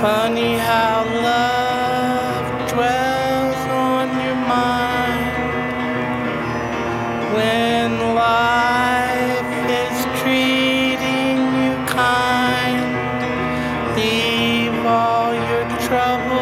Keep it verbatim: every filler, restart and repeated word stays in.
Funny how love dwells on your mind when life is treating you kind. Leave all your troubles